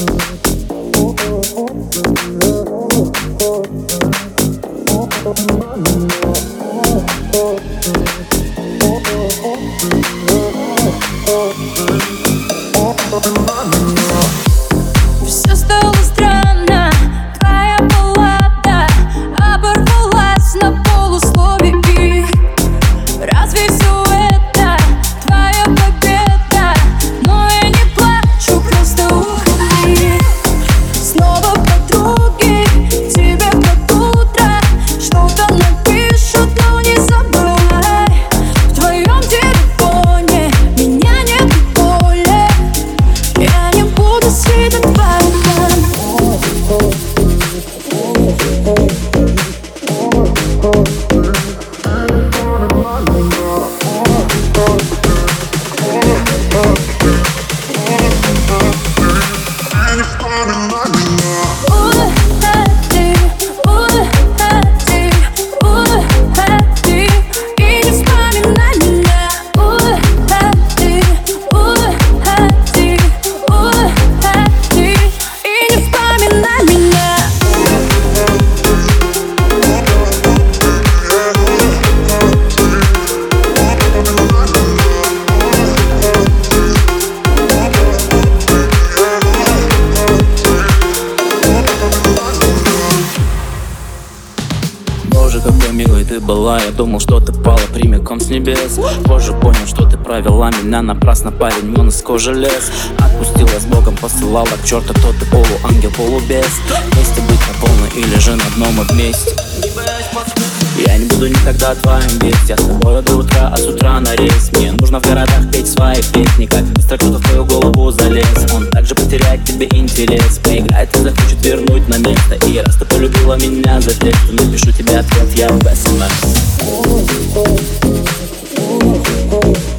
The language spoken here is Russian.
Все стало странно, твоя баллада оборвалась на полуслове. И разве все это твоя победа? Но я не плачу, просто уходи. Снова подруги тебе под утро что-то напишут, но не забывай. В твоем телефоне меня нет более. Я не буду сидеть по рукам. Уходи, и не вспоминай меня. Уходи, и не вспоминай меня. Боже, какой милой ты была, я думал, что ты пала прямиком с небес. Позже понял, что ты провела меня напрасно, парень, вон из кожи лез. Отпустила с Богом, посылала к черту, кто ты, полуангел, полубес. Вместе быть на полной или же на дно мы вместе. Я не буду никогда твоим весть. Я с тобой до утра, а с утра на рейс. Мне нужно в городах петь свои песни. Как быстро кто-то в твою голову залез. Он также потеряет к тебе интерес. Поиграет и захочет вернуть на место. И раз ты полюбила меня за текст, напишу тебе ответ я в СМС.